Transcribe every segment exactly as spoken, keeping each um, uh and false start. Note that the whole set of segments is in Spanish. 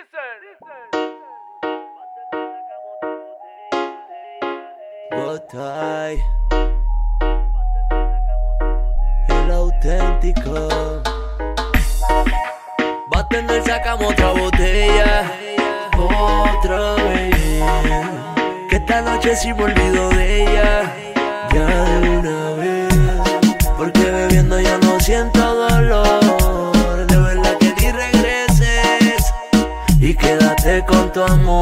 Botay, el auténtico. Bartender, sacamos otra botella, otra vez. Que esta noche sí me olvido de ella, ya de una vez. Porque bebiendo ya no siento dolor. De verdad que ni regreses y quédate con tu amor.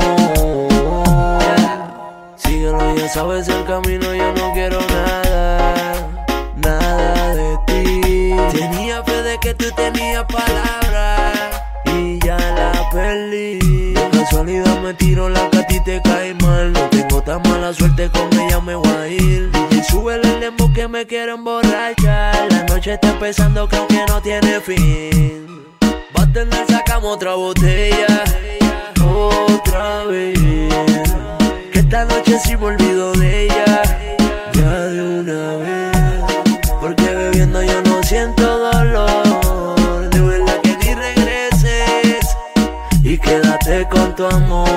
Síguelo, ya sabes el camino, yo no quiero nada, nada de ti. Tenía fe de que tú tenías palabra y ya la perdí. De casualidad me tiro la que a ti te cae mal. No tengo tan mala suerte, con ella me voy a ir. Y súbele el dembow que me quiero emborrachar. La noche está empezando, creo que no tiene fin. Bartender, sacamos otra botella, otra vez. Que esta noche sí me olvido de ella, ya de una vez. Porque bebiendo yo no siento dolor. De verdad que ni regreses y quédate con tu amor.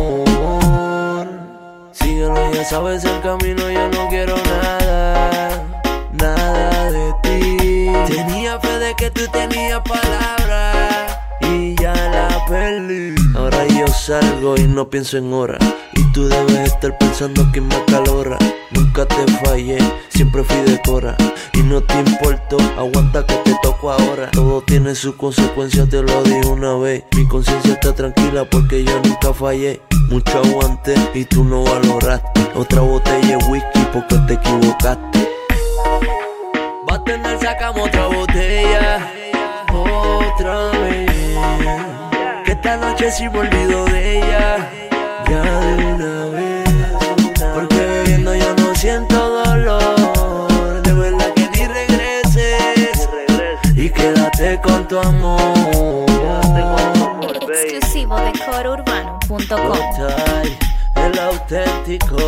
Síguelo, ya sabes el camino, yo no quiero nada, nada de ti. Tenía fe de que tú tenías palabra y ya la perdí. Ahora yo salgo y no pienso en horas, y tú debes estar pensando que me acalora. Nunca te fallé, siempre fui de cora, y no te importó, aguanta que te toco ahora. Todo tiene su consecuencia, te lo dije una vez. Mi conciencia está tranquila porque yo nunca fallé. Mucho aguanté y tú no valoraste. Otra botella de whisky porque te equivocaste. Bartender, sacamos otra botella, otra vez. Que esta noche sí me olvido de ella, ya de una vez. Porque bebiendo yo no siento dolor. De verdad que ni regreses y quédate con tu amor. Exclusivo de coro urbano punto com. Botay, el auténtico.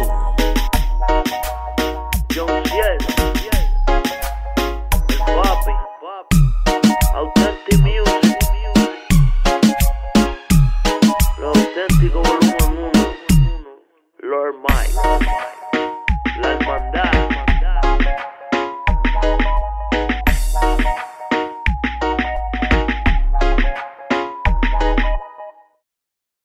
John Ciel, el papi, Authentic Music, lo auténtico volumen uno, Lord Mike, la